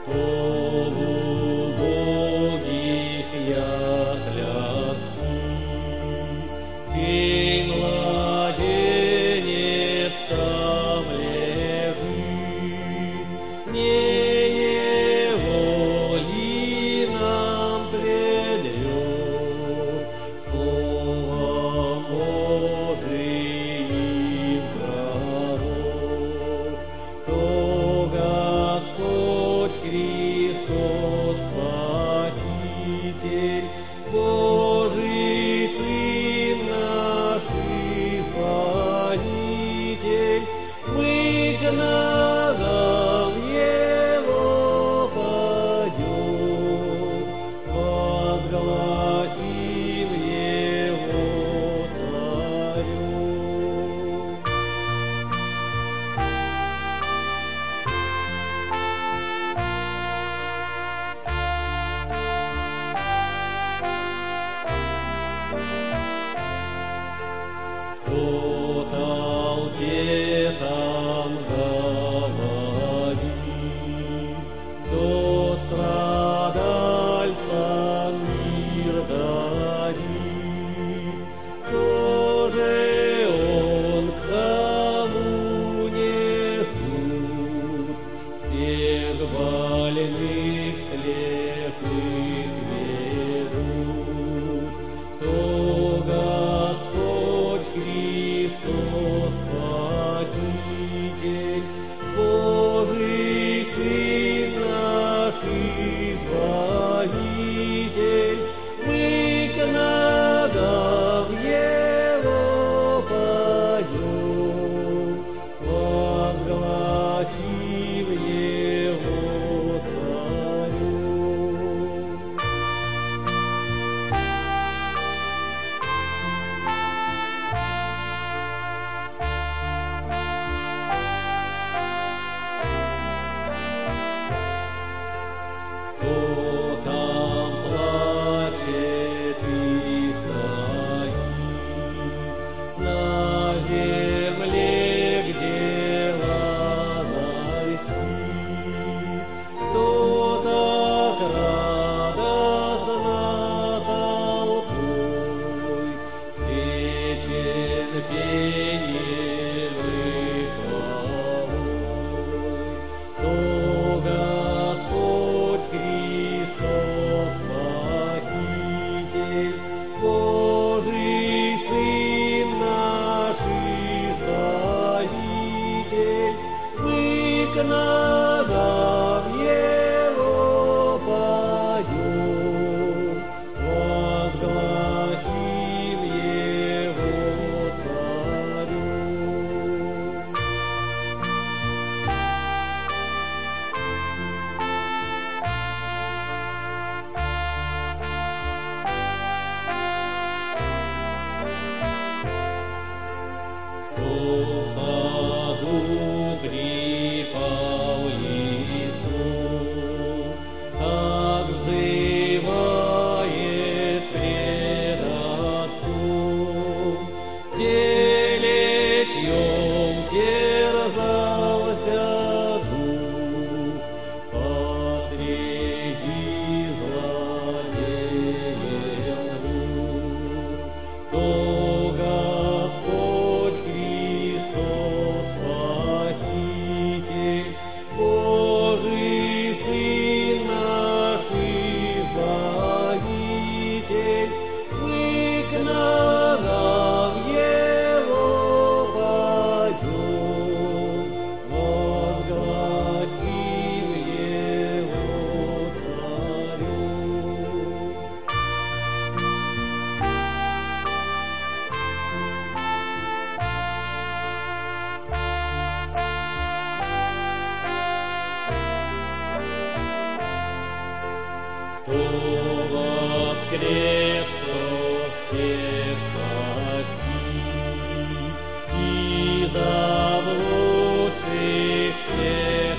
полубогих яслях Тень младенец там лежит, не его ли нам предрек Слово Божиим пророк, то Господь Христос Спаситель, Божий Сын наш Избавитель, мы к ногам Его падем, возгласим Его царем. Кто толпе там говорит, кто страдальцам мир дарит, кто же он, к кому несут всех больных, слепых ведут, то Господь Христос Спаситель, Божий Сын наш Избавитель, мы к ногам Его падем, возгласим Его царем. Кто там плачет и стоит на земле, где Лазарь спит, кто так радостно толпой встречен пеньевой хвалой, то Господь Христос Спаситель, Божий Сын наш Избавитель, мы к ногам Его падем, возгласим Его царем. Кто в саду припал лицом, так взывает пред Отцом, телечьем терзался дух посреди злодеев рук, то Господь Христос Спаситель, Божий Сын наш Избавитель, мы к ногам Его падем, возгласим Его царем. Кто воскрес, тот всех спасти, и заблудших всех